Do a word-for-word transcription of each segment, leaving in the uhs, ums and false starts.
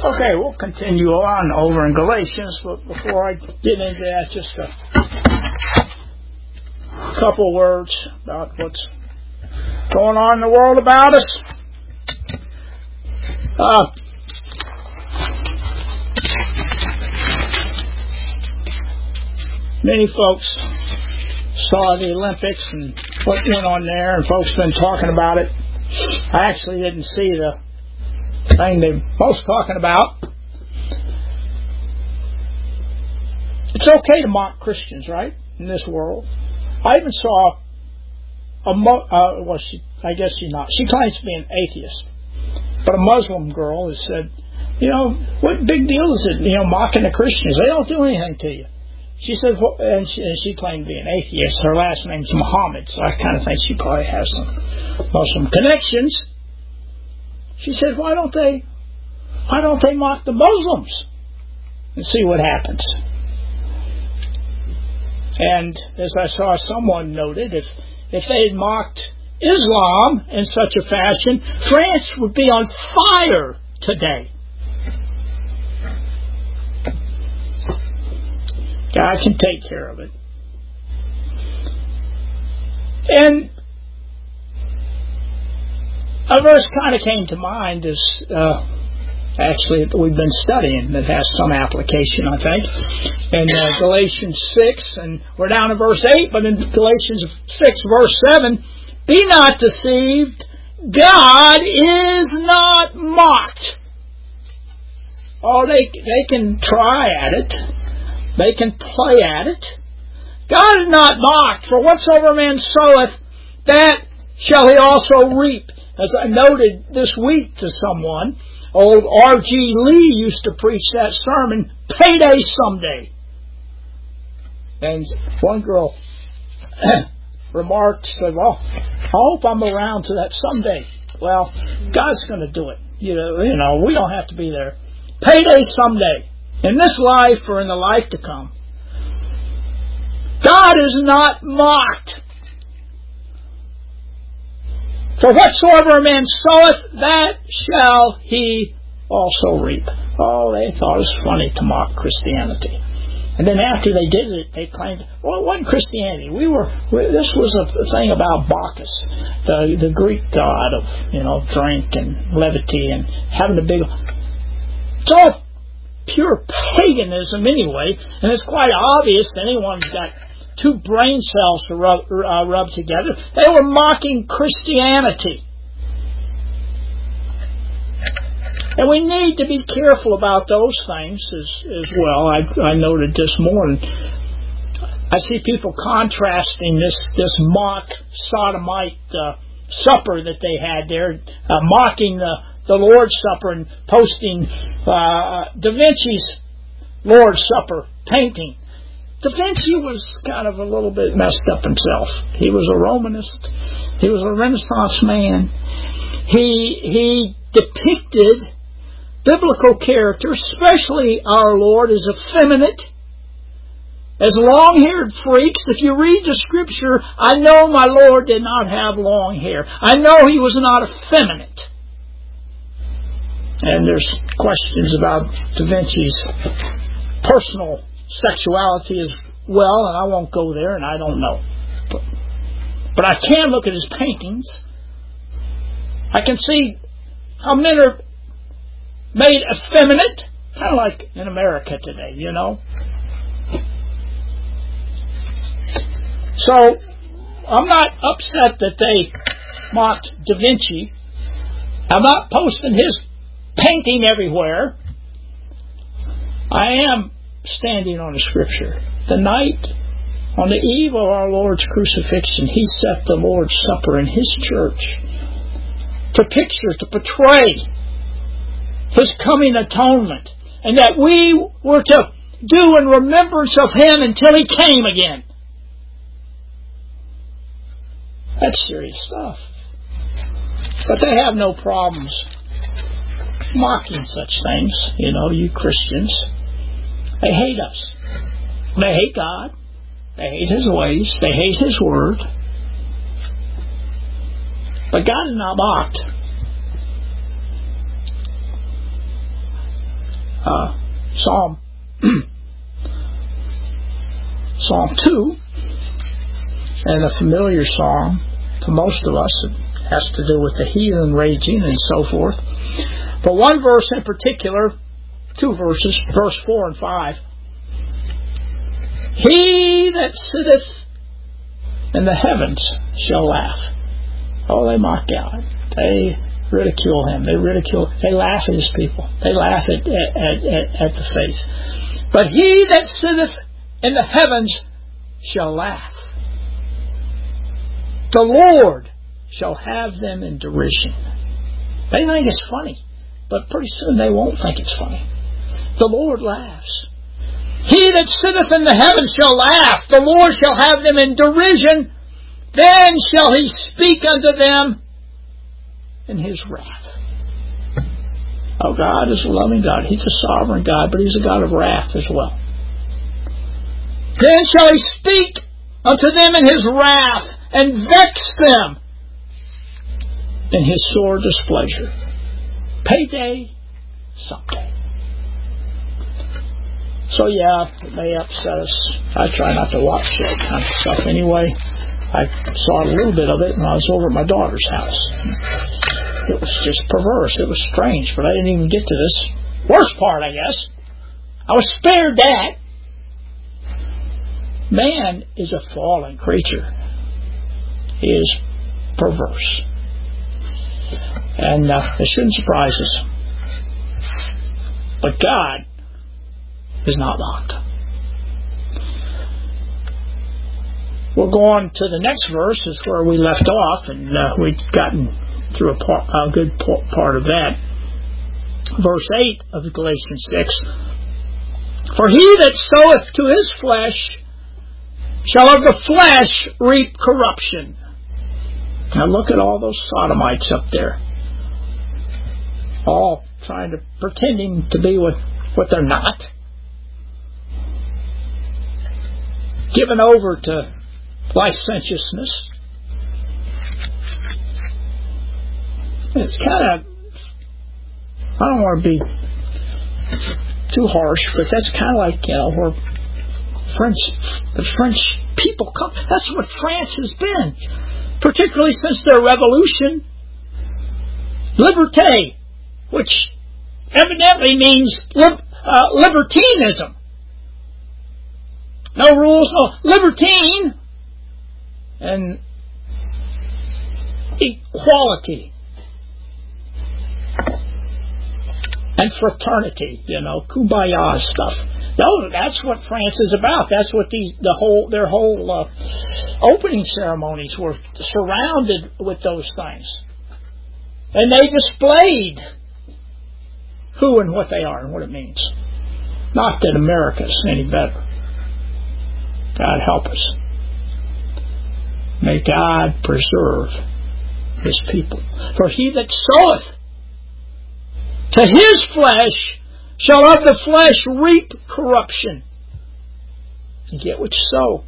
Okay, we'll continue on over in Galatians, but before I get into that, just a couple words about what's going on in the world about us. Uh, many folks saw the Olympics and what went on there, and folks have been talking about it. I actually didn't see the thing they're most talking about. It's okay to mock Christians, right, in this world. I even saw a mo- uh, well, she, I guess she's not. She claims to be an atheist, but a Muslim girl has said, you know, what big deal is it, you know, mocking the Christians? They don't do anything to you. She said, well, and, she, and she claimed to be an atheist. Her last name's Muhammad, so I kind of think she probably has some Muslim connections. She said, why don't they, why don't they mock the Muslims and see what happens? And as I saw someone noted, if if they had mocked Islam in such a fashion, France would be on fire today. God can take care of it. And a verse kind of came to mind as uh, actually that we've been studying that has some application, I think, in uh, Galatians six, and we're down to verse eight, but in Galatians six, verse seven, be not deceived, God is not mocked. Oh, they they can try at it. They can play at it. God is not mocked, for whatsoever man soweth, that shall he also reap. As I noted this week to someone, old R G Lee used to preach that sermon, Payday Someday. And one girl remarked, said, well, I hope I'm around to that someday. Well, God's going to do it. You know, you know, we don't have to be there. Payday someday. In this life or in the life to come. God is not mocked. For whatsoever a man soweth, that shall he also reap. Oh, they thought it was funny to mock Christianity. And then after they did it, they claimed, well, it wasn't Christianity. We were, we, this was a thing about Bacchus, the, the Greek god of, you know, drink and levity and having a big... It's all pure paganism anyway, and it's quite obvious that anyone who's got two brain cells to rub, uh, rub together, they were mocking Christianity. And we need to be careful about those things as, as well. I, I noted this morning, I see people contrasting this, this mock sodomite uh, supper that they had there, uh, mocking the, the Lord's Supper and posting uh, Da Vinci's Lord's Supper painting. Da Vinci was kind of a little bit messed up himself. He was a Romanist. He was a Renaissance man. He he depicted biblical characters, especially our Lord, as effeminate, as long-haired freaks. If you read the Scripture, I know my Lord did not have long hair. I know He was not effeminate. And there's questions about Da Vinci's personal sexuality as well, and I won't go there, and I don't know. But, but I can look at his paintings. I can see how men are made effeminate, kind of like in America today, you know. So, I'm not upset that they mocked Da Vinci. I'm not posting his painting everywhere. I am standing on the Scripture. The night, on the eve of our Lord's crucifixion, He set the Lord's Supper in His church to picture, to portray His coming atonement, and that we were to do in remembrance of Him until He came again. That's serious stuff. But they have no problems mocking such things, you know, you Christians. They hate us. They hate God. They hate His ways. They hate His Word. But God is not mocked. uh, Psalm Psalm two, and a familiar song to most of us. It has to do with the heathen raging and so forth. But one verse in particular, two verses, verse four and five. He that sitteth in the heavens shall laugh. Oh, they mock God. They ridicule Him. They ridicule. They laugh at His people. They laugh at at, at, at the faith. But he that sitteth in the heavens shall laugh. The Lord shall have them in derision. They think it's funny, but pretty soon they won't think it's funny. The Lord laughs. He that sitteth in the heavens shall laugh. The Lord shall have them in derision. Then shall He speak unto them in His wrath. Oh, God is a loving God. He's a sovereign God, but He's a God of wrath as well. Then shall He speak unto them in His wrath, and vex them in His sore displeasure. Payday someday. So yeah, it may upset us. I try not to watch that kind of stuff anyway. I saw a little bit of it when I was over at my daughter's house. It was just perverse. It was strange, but I didn't even get to this worst part, I guess. I was spared that. Man is a fallen creature. He is perverse. And uh, it shouldn't surprise us. But God is not mocked. We'll go on to the next verse, is where we left off, and uh, we've gotten through a, part, a good part of that. Verse eight of Galatians six. For he that soweth to his flesh shall of the flesh reap corruption. Now look at all those sodomites up there. All trying to, pretending to be what, what they're not. Given over to licentiousness. It's kind of, I don't want to be too harsh, but that's kind of like, you know, where French, the French people come. That's what France has been, particularly since their revolution. Liberté, which evidently means lib, uh, libertinism. No rules, no libertine, and equality and fraternity, you know, kumbaya stuff. No, that's what France is about. That's what these the whole their whole uh, opening ceremonies were surrounded with those things, and they displayed who and what they are and what it means. Not that America's any better. God help us. May God preserve His people. For he that soweth to his flesh shall of the flesh reap corruption. You get what you sow.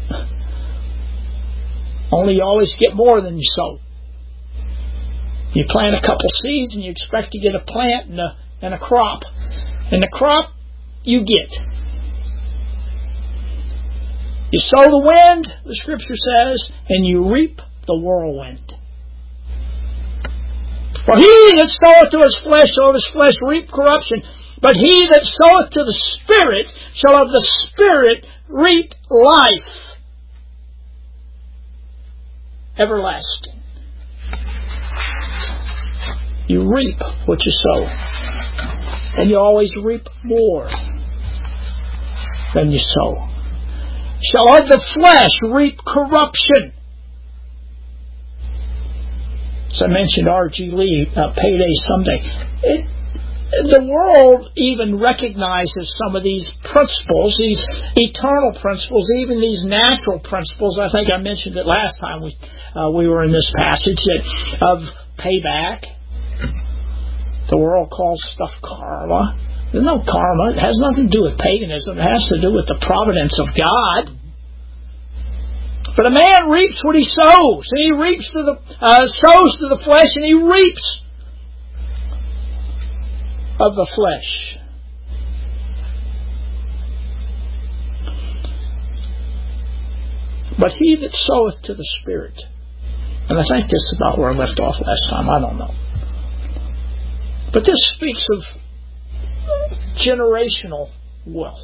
Only you always get more than you sow. You plant a couple seeds and you expect to get a plant and a, and a crop. And the crop you get. You sow the wind, the Scripture says, and you reap the whirlwind. For he that soweth to his flesh shall of his flesh reap corruption, but he that soweth to the Spirit shall of the Spirit reap life everlasting. You reap what you sow, and you always reap more than you sow. Shall of the flesh reap corruption. As I mentioned, R G Lee, uh, Payday Someday. It, the world even recognizes some of these principles, these eternal principles, even these natural principles. I think I mentioned it last time we uh, we were in this passage that of payback. The world calls stuff karma. There's no karma. It has nothing to do with paganism. It has to do with the providence of God. But a man reaps what he sows, and he reaps to the uh, sows to the flesh, and he reaps of the flesh. But he that soweth to the Spirit, and I think this is about where I left off last time, I don't know. But this speaks of generational wealth.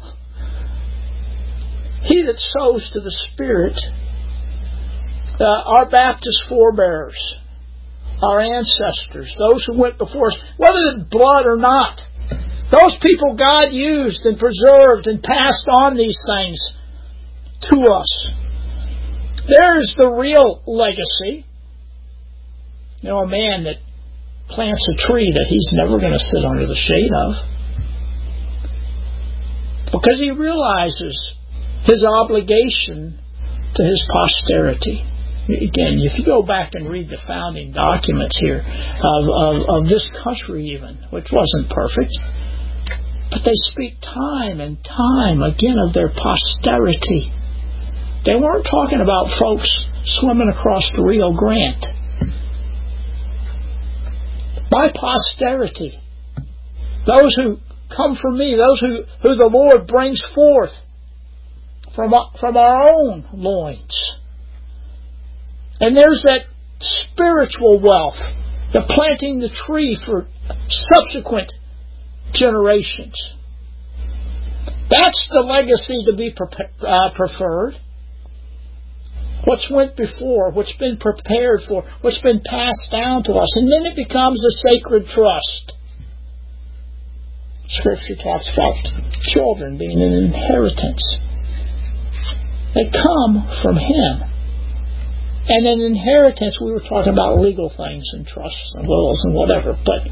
He that sows to the Spirit, uh, our Baptist forebears, our ancestors, those who went before us, whether it's blood or not, those people God used and preserved and passed on these things to us. There's the real legacy. You know, a man that plants a tree that he's never going to sit under the shade of, because he realizes his obligation to his posterity. Again, if you go back and read the founding documents here of, of, of this country even, which wasn't perfect, but they speak time and time again of their posterity. They weren't talking about folks swimming across the Rio Grande. My posterity, those who come from me, those who, who the Lord brings forth from, from our own loins. And there's that spiritual wealth, the planting the tree for subsequent generations. That's the legacy to be pre- uh, preferred. What's went before, what's been prepared for, what's been passed down to us. And then it becomes a sacred trust. Scripture talks about children being an inheritance. They come from Him. And an inheritance, we were talking about legal things and trusts and wills and whatever, but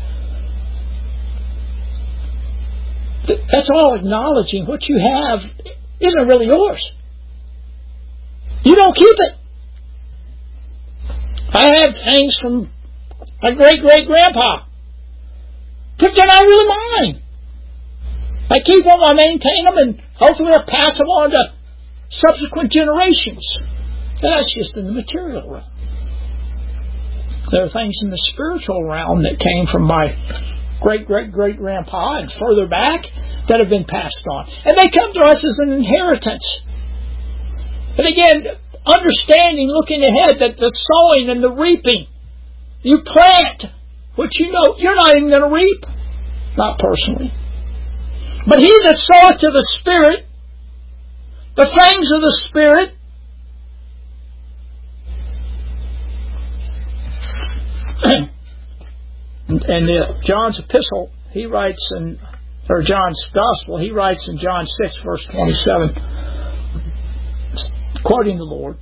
that's all acknowledging what you have isn't really yours. You don't keep it. I have things from my great-great-grandpa, but they're not really mine. I keep them, I maintain them, and hopefully I'll pass them on to subsequent generations. And that's just in the material realm. There are things in the spiritual realm that came from my great-great-great-grandpa and further back that have been passed on. And they come to us as an inheritance. And again, understanding, looking ahead, that the sowing and the reaping, you plant what you know you're not even going to reap. Not personally. But he that soweth to the Spirit, the things of the Spirit, and uh, John's epistle, he writes in, or John's gospel, he writes in John six, verse twenty-seven, quoting the Lord,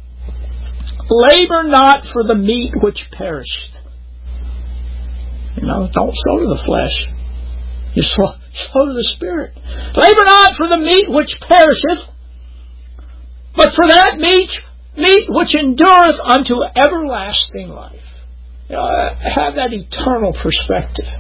labor not for the meat which perisheth. You know, don't sow to the flesh. You sow, sow to the Spirit. Labor not for the meat which perisheth, but for that meat, meat which endureth unto everlasting life. You know, have that eternal perspective,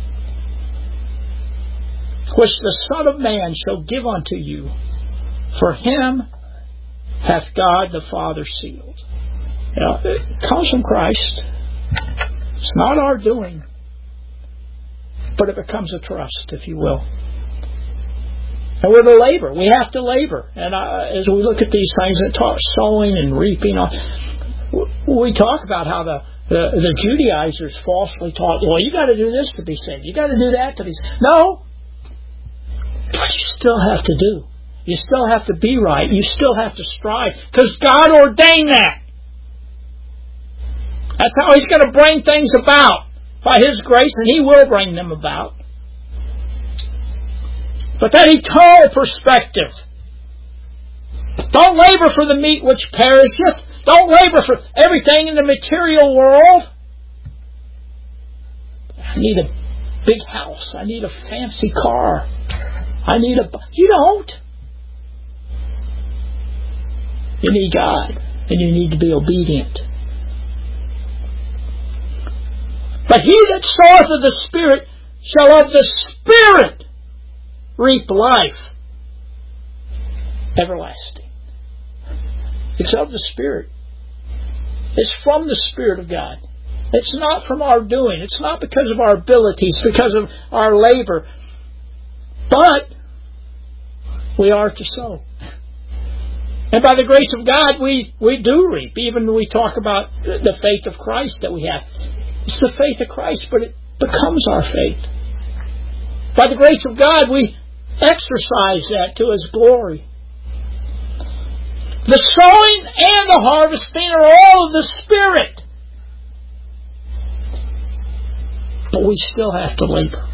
which the Son of Man shall give unto you. For him hath God the Father sealed. You know, it comes from Christ. It's not our doing, but it becomes a trust, if you will. And we're to labor. We have to labor. And uh, as we look at these things that talk sowing and reaping, uh, we talk about how the The, the Judaizers falsely taught, well, you got to do this to be saved. You got to do that to be saved. No. But you still have to do. You still have to be right. You still have to strive. Because God ordained that. That's how He's going to bring things about. By His grace, and He will bring them about. But that eternal perspective. Don't labor for the meat which perisheth. Don't labor for everything in the material world. I need a big house. I need a fancy car. I need a... You don't. You need God. And you need to be obedient. But he that soweth of the Spirit shall of the Spirit reap life everlasting. It's of the Spirit. It's from the Spirit of God. It's not from our doing. It's not because of our abilities, because of our labor. But we are to sow. And by the grace of God, we, we do reap. Even when we talk about the faith of Christ that we have. It's the faith of Christ, but it becomes our faith. By the grace of God, we exercise that to His glory. The sowing and the harvesting are all of the Spirit. But we still have to labor.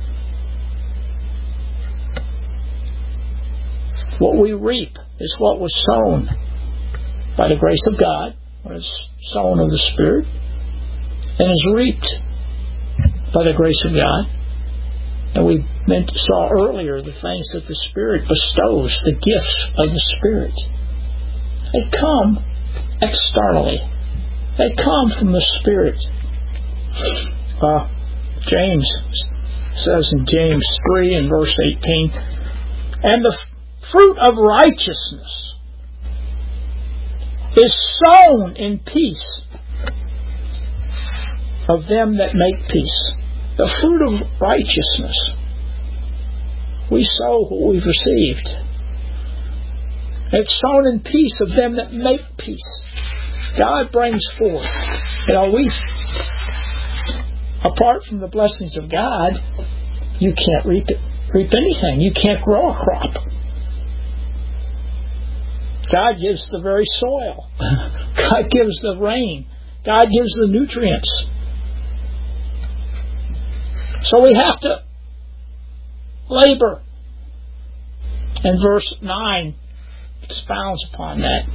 What we reap is what was sown by the grace of God, what is sown of the Spirit, and is reaped by the grace of God. And we saw earlier the things that the Spirit bestows, the gifts of the Spirit. They come externally. They come from the Spirit. Uh, James says in James three and verse eighteen, and the fruit of righteousness is sown in peace of them that make peace. The fruit of righteousness. We sow what we've received. It's sown in peace of them that make peace. God brings forth. You know, we, apart from the blessings of God, you can't reap it, reap anything. You can't grow a crop. God gives the very soil. God gives the rain. God gives the nutrients. So we have to labor. And verse nine expounds upon that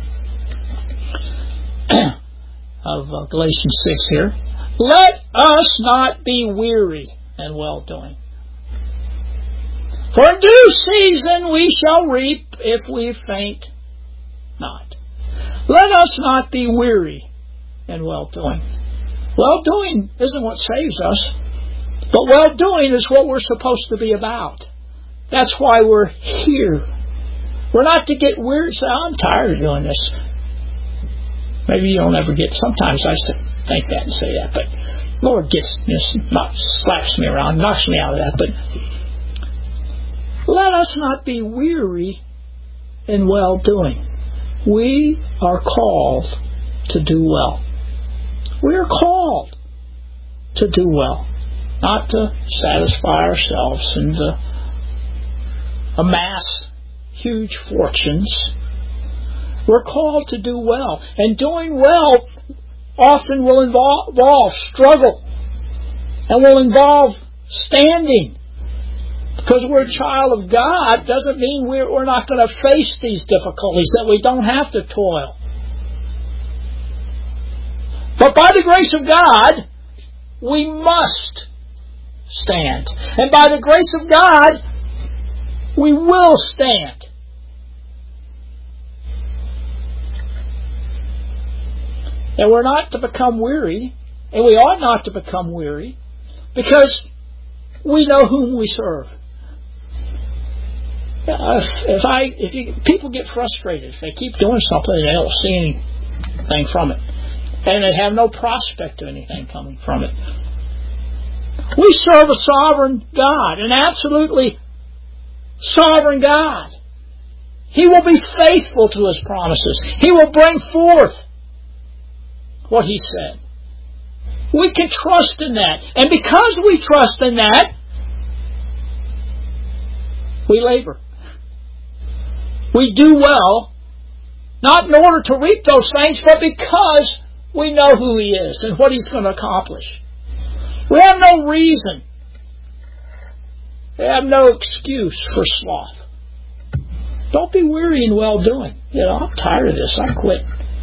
of uh, Galatians six here. Let us not be weary in well-doing. For in due season we shall reap if we faint not. Let us not be weary in well-doing. Well-doing isn't what saves us. But well-doing is what we're supposed to be about. That's why we're here. We're not to get weary and say, I'm tired of doing this. Maybe you don't ever get, sometimes I think that and say that, but Lord gets, you know, slaps me around, knocks me out of that. But let us not be weary in well-doing. We are called to do well. We are called to do well. Not to satisfy ourselves and to amass huge fortunes. We're called to do well. And doing well often will involve, involve struggle. And will involve standing. Because we're a child of God doesn't mean we're, we're not going to face these difficulties, that we don't have to toil. But by the grace of God, we must stand. And by the grace of God, we will stand. And we're not to become weary, and we ought not to become weary, because we know whom we serve. If I, if you, people get frustrated if they keep doing something and they don't see anything from it, and they have no prospect of anything coming from it. We serve a sovereign God, an absolutely sovereign God. He will be faithful to His promises. He will bring forth what He said. We can trust in that. And because we trust in that, we labor. We do well, not in order to reap those things, but because we know who He is and what He's going to accomplish. We have no reason. We have no excuse for sloth. Don't be weary in well-doing. You know, I'm tired of this. I quit.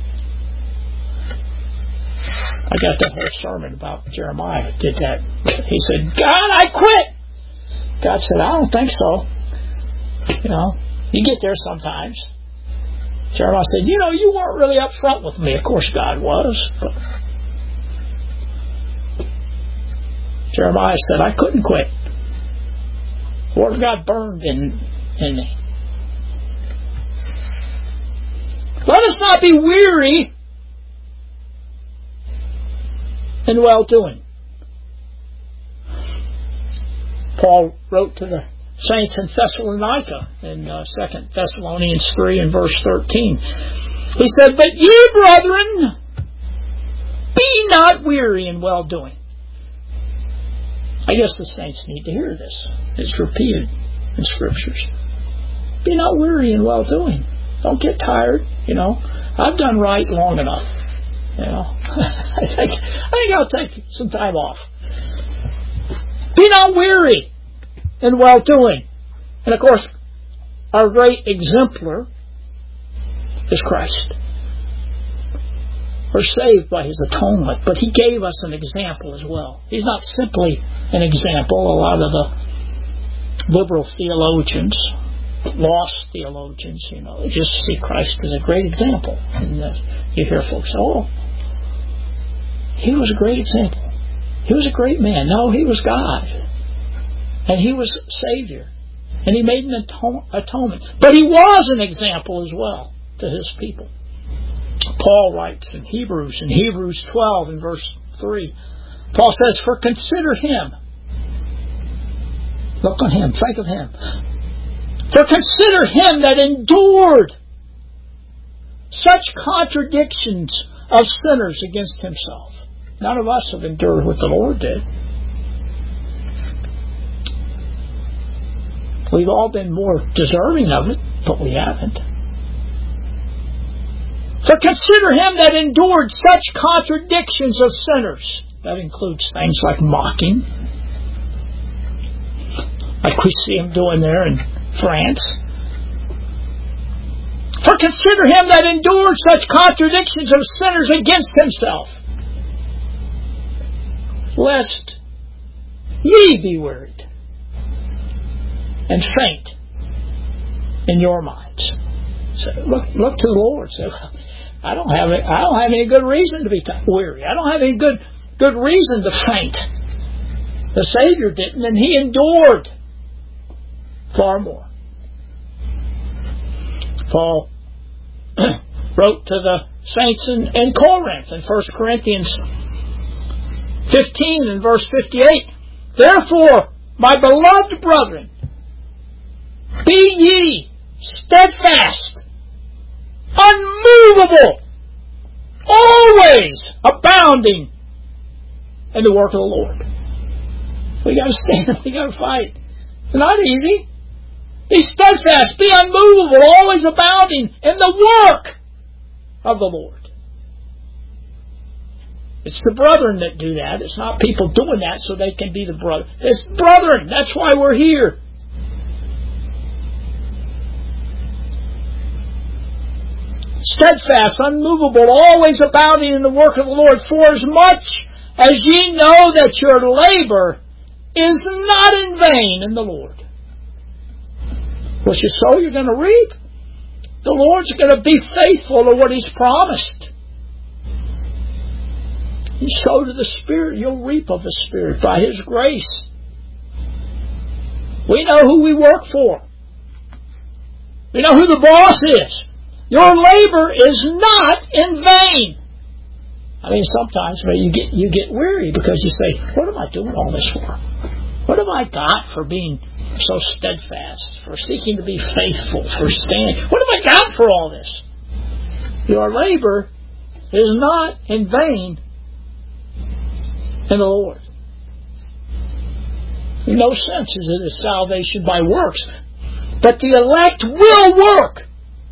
I got that whole sermon about Jeremiah. Did that. He said, God, I quit. God said, I don't think so. You know, you get there sometimes. Jeremiah said, you know, you weren't really up front with me. Of course God was. But Jeremiah said, I couldn't quit. The Word of God burned in, in me. Let us not be weary in well-doing. Paul wrote to the saints in Thessalonica in uh, Second Thessalonians three and verse thirteen. He said, "But ye, brethren, be not weary in well-doing." I guess the saints need to hear this. It's repeated in Scriptures. Be not weary in well-doing. Don't get tired, you know. I've done right long enough. You know. I think I think I'll take some time off. Be not weary in well-doing. And of course, our great exemplar is Christ. We're saved by His atonement, but He gave us an example as well. He's not simply an example. A lot of the liberal theologians, lost theologians, you know, they just see Christ as a great example. And uh, you hear folks say, "Oh, He was a great example. He was a great man." No, He was God. And He was Savior. And He made an aton- atonement. But He was an example as well to His people. Paul writes in Hebrews, in Hebrews twelve and verse three, Paul says, "For consider Him." Look on Him. Think of Him. "For consider Him that endured such contradictions of sinners against Himself." None of us have endured what the Lord did. We've all been more deserving of it, but we haven't. "For consider Him that endured such contradictions of sinners." That includes things like mocking, like we see Him doing there in France. "For consider Him that endured such contradictions of sinners against Himself, lest ye be wearied and faint in your minds." So look, look to the Lord. Say, I don't have, I don't have any good reason to be weary. I don't have any good, good reason to faint. The Savior didn't, and He endured far more. Paul wrote to the saints in, in Corinth in First Corinthians fifteen and verse fifty-eight. "Therefore, my beloved brethren, be ye steadfast, unmovable, always abounding in the work of the Lord." We got to stand. We got to fight. It's not easy. Be steadfast. Be unmovable. Always abounding in the work of the Lord. It's the brethren that do that. It's not people doing that so they can be the brother. It's brethren. That's why we're here. Steadfast, unmovable, always abounding in the work of the Lord, for as much as ye know that your labor is not in vain in the Lord. What you sow, you're going to reap. The Lord's going to be faithful to what He's promised. You sow to the Spirit, you'll reap of the Spirit by His grace. We know who we work for. We know who the boss is. Your labor is not in vain. I mean, sometimes you get you get weary because you say, "What am I doing all this for? What have I got for being so steadfast, for seeking to be faithful, for standing? What have I got for all this?" Your labor is not in vain in the Lord. In no sense is it a salvation by works, but the elect will work.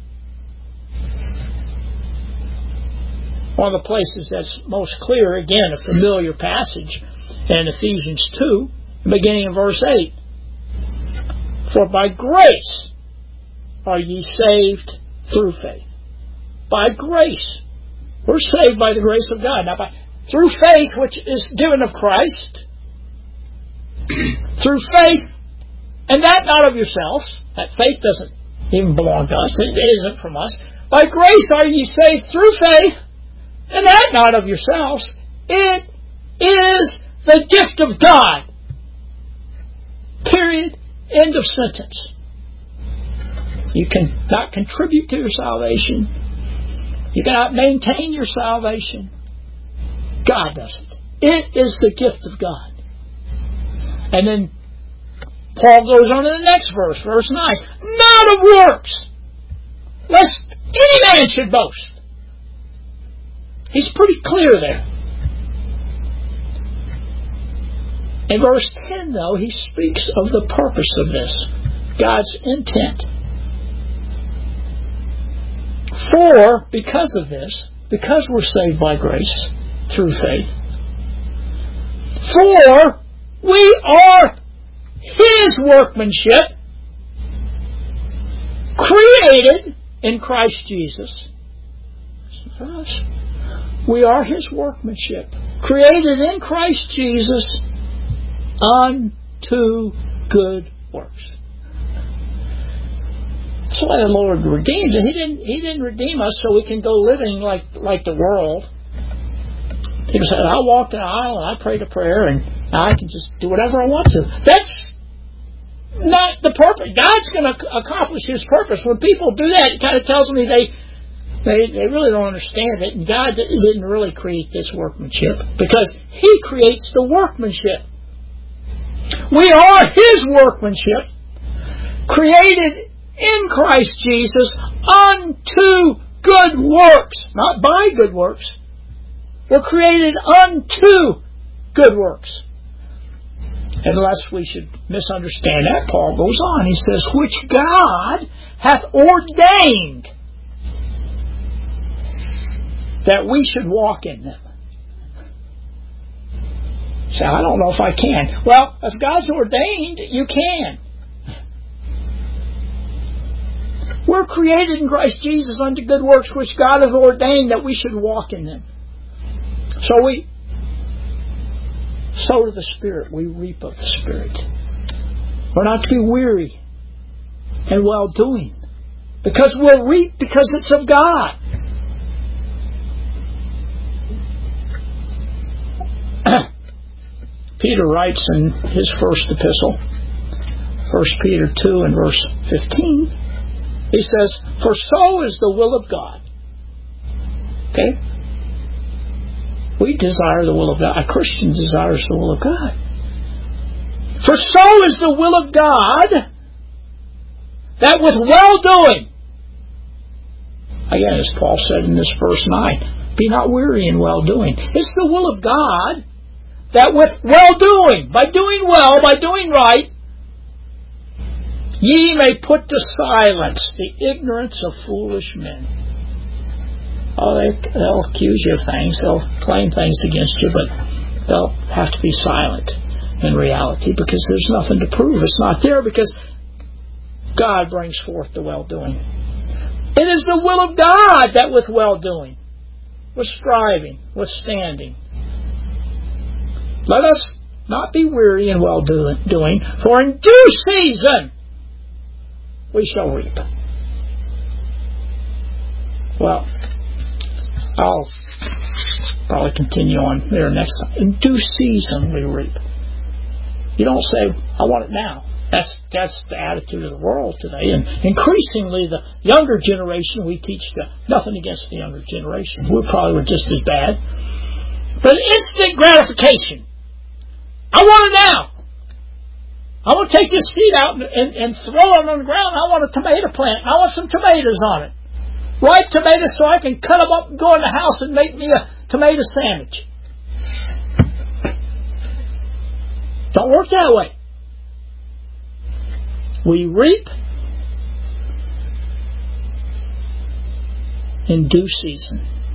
One of the places that's most clear, again, a familiar passage in Ephesians two, beginning in verse eight. "For by grace are ye saved through faith." By grace. We're saved by the grace of God. Now, by, through faith, which is given of Christ. Through faith, and that not of yourselves. That faith doesn't even belong to us. It isn't from us. By grace are ye saved through faith, and that not of yourselves. It is the gift of God. Period. End of sentence. You cannot contribute to your salvation. You cannot maintain your salvation. God does it. It is the gift of God. And then Paul goes on to the next verse, verse nine. Not of works, lest any man should boast. He's pretty clear there. In verse ten, though, he speaks of the purpose of this, God's intent. For, because of this, because we're saved by grace through faith, for we are His workmanship, created in Christ Jesus. Us. We are His workmanship, created in Christ Jesus unto good works. That's why the Lord redeemed it. He didn't, He didn't redeem us so we can go living like, like the world. People say, I walked an aisle and I prayed a prayer and I can just do whatever I want to. That's not the purpose. God's going to accomplish His purpose. When people do that, it kind of tells me they, they, they really don't understand it. And God didn't really create this workmanship because He creates the workmanship. We are His workmanship, created in Christ Jesus unto good works, not by good works. We're created unto good works. Unless we should misunderstand that, Paul goes on. He says, which God hath ordained that we should walk in them. So I don't know if I can. Well, if God's ordained, you can. We're created in Christ Jesus unto good works, which God hath ordained that we should walk in them. So we sow to the Spirit, we reap of the Spirit. We're not to be weary in well-doing, because we'll reap because it's of God. Peter writes in his first epistle, First Peter two and verse fifteen, he says, for so is the will of God. Okay? We desire the will of God. A Christian desires the will of God. For so is the will of God that with well-doing, again, as Paul said in this verse nine, be not weary in well-doing. It's the will of God that with well-doing, by doing well, by doing right, ye may put to silence the ignorance of foolish men. Oh, they, they'll accuse you of things, they'll claim things against you, but they'll have to be silent in reality because there's nothing to prove. It's not there because God brings forth the well-doing. It is the will of God that with well-doing, with striving, with standing, let us not be weary in well-doing, for in due season we shall reap. Well, I'll probably continue on there next time. In due season we reap. You don't say, I want it now. That's that's the attitude of the world today. And increasingly the younger generation, we teach the, nothing against the younger generation. We probably were just as bad. But instant gratification. I want it now. I want to take this seed out and, and, and throw it on the ground. I want a tomato plant. I want some tomatoes on it. Ripe tomatoes so I can cut them up and go in the house and make me a tomato sandwich. Don't work that way. We reap in due season.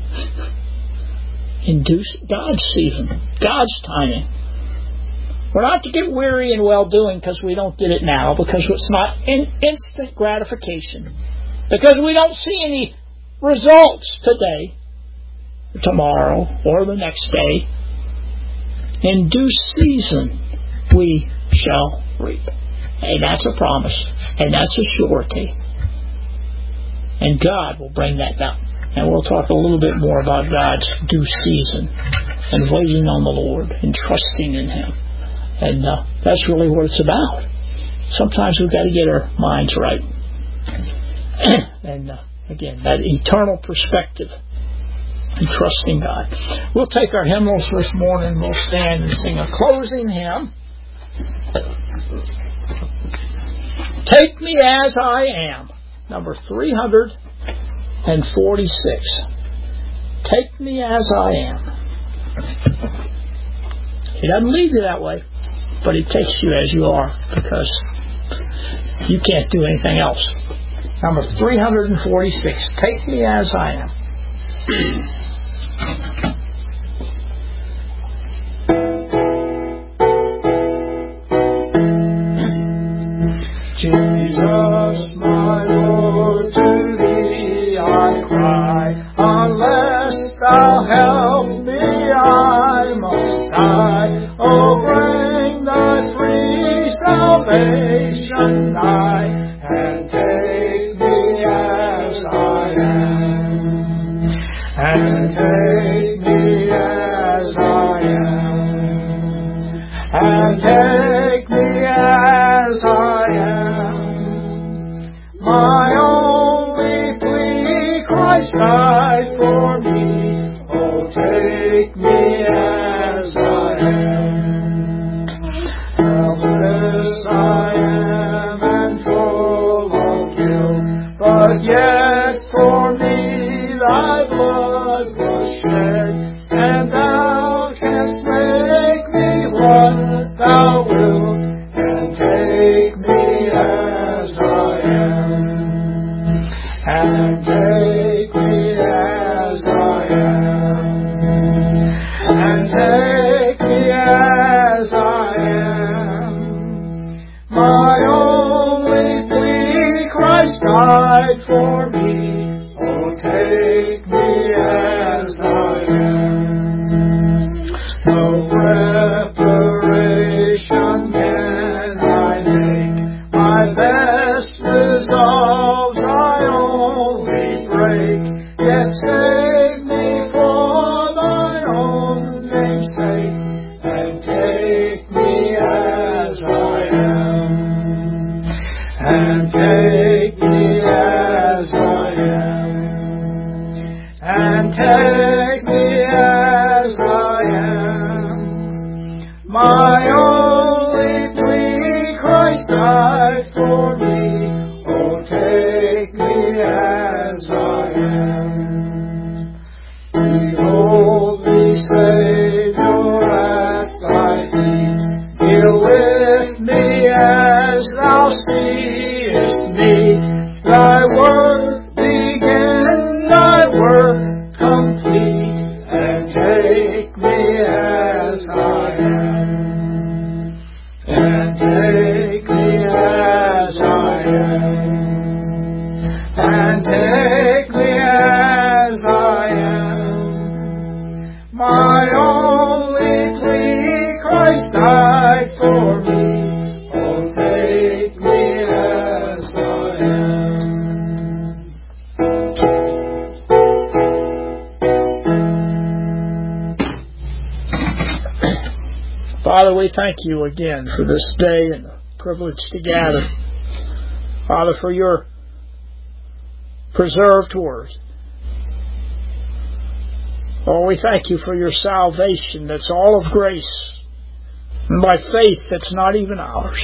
In due God's season. God's timing. We're not to get weary in well-doing because we don't get it now, because it's not in instant gratification, because we don't see any results today, or tomorrow, or the next day. In due season we shall reap. And that's a promise, and that's a surety. And God will bring that down. And we'll talk a little bit more about God's due season and waiting on the Lord and trusting in Him. And uh, that's really what it's about. Sometimes we've got to get our minds right. and uh, again, that eternal perspective and trusting God. We'll take our hymnals this morning. We'll stand and sing a closing hymn. Take me as I am. Number three hundred forty-six. Take me as I am. He doesn't leave you that way, but He takes you as you are, because you can't do anything else. Number three hundred forty-six. Take me as I am. Jesus, my Lord, to Thee I cry. Unless Thou help me, I must die. Oh, bring Thy free salvation nigh, and take me as I am. And take me as I am. And take me as I am. My only plea, Christ died for me. Oh, take me as I am. Helpless I am and full of guilt, but yet for me Thy blood was shed, and Thou canst make me what Thou wilt, and take me as I am, and take me as I am, and take me as I am. My only plea, Christ died for me. Oh, take me as I am. No reparation can I make. My best resolves I only break. Yet save me for Thy own name's sake, and take me as I am, and take me as I am, and take me as I am. My only plea, Christ died for me. Oh, take me as I am. Behold me, Savior, at Thy feet. Deal with me as Thou seest me. Thy work begin, Thy work complete, and take me as I am, and take me as I am, and take me as I am. My only plea, Christ died for me. Oh, take me as I am. Father, we thank You again for this day and the privilege to gather. Father, for Your preserved word. Oh, we thank You for Your salvation that's all of grace, and by faith that's not even ours.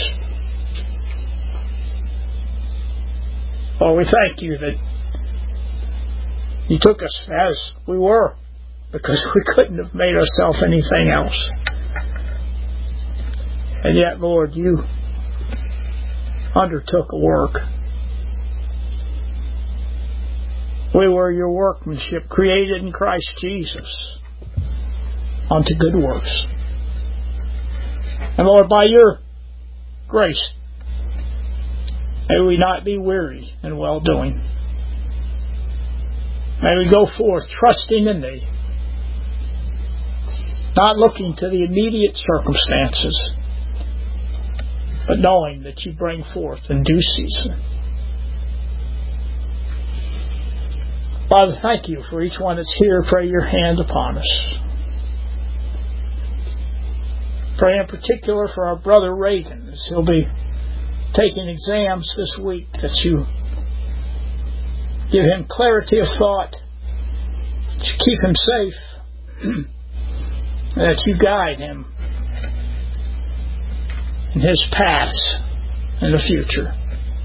Oh, we thank You that You took us as we were, because we couldn't have made ourselves anything else. And yet, Lord, You undertook a work. We were Your workmanship, created in Christ Jesus unto good works. And Lord, by Your grace, may we not be weary in well-doing. May we go forth trusting in Thee, not looking to the immediate circumstances, but knowing that You bring forth in due season. Father, thank You for each one that's here. Pray Your hand upon us. Pray in particular for our brother Reagan, as he'll be taking exams this week, that You give him clarity of thought, that You keep him safe, and that You guide him in his paths in the future.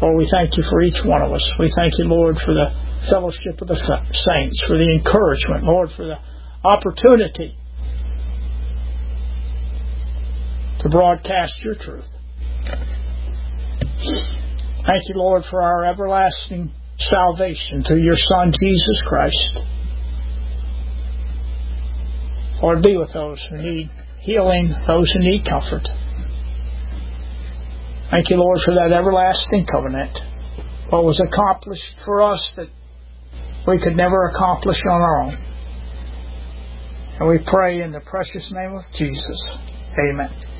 Lord, we thank you for each one of us. We thank you, Lord, for the fellowship of the saints, for the encouragement, Lord, for the opportunity to broadcast your truth. Thank you, Lord, for our everlasting salvation through your Son, Jesus Christ. Lord, be with those who need healing, those who need comfort. Thank you, Lord, for that everlasting covenant. What was accomplished for us that we could never accomplish on our own. And we pray in the precious name of Jesus. Amen.